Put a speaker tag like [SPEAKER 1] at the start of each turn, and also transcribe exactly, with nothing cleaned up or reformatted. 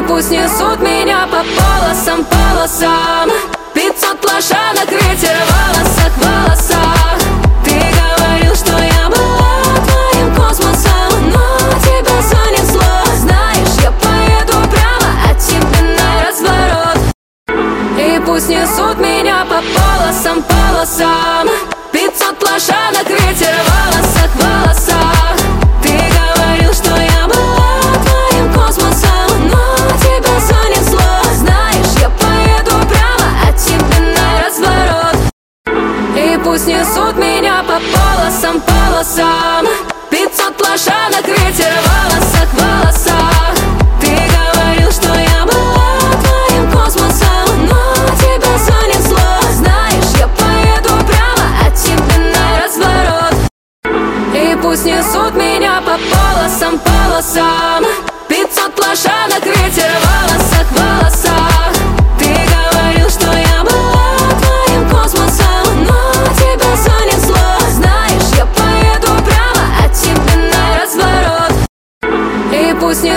[SPEAKER 1] пусть несут меня по полосам, полосам. Пятьсот лошадок, ветер в волосах, волосах. Ты говорил, что я была твоим космосом, но тебя занесло. Знаешь, я поеду прямо от тебя на разворот. И пусть несут меня по полосам, полосам. Пятьсот лошадок, ветер в волосах, волосах. Ты говорил, что я была твоим космосом, но тебя занесло. Знаешь, я поеду прямо от тебя на разворот. И пусть несут меня по полосам, полосам. Пятьсот лошадок, ветер в волосах, волосах. Ты говорил, что я была твоим космосом, но тебя занесло. Знаешь, я поеду прямо от тебя на разворот. И пусть несут меня по полосам, полосам. Пятьсот лошадок, ветер в волосах, волосах. Ты говорил, что я была твоим космосом, но тебя занесло. Знаешь, я поеду прямо от тебя на разворот. И пусть не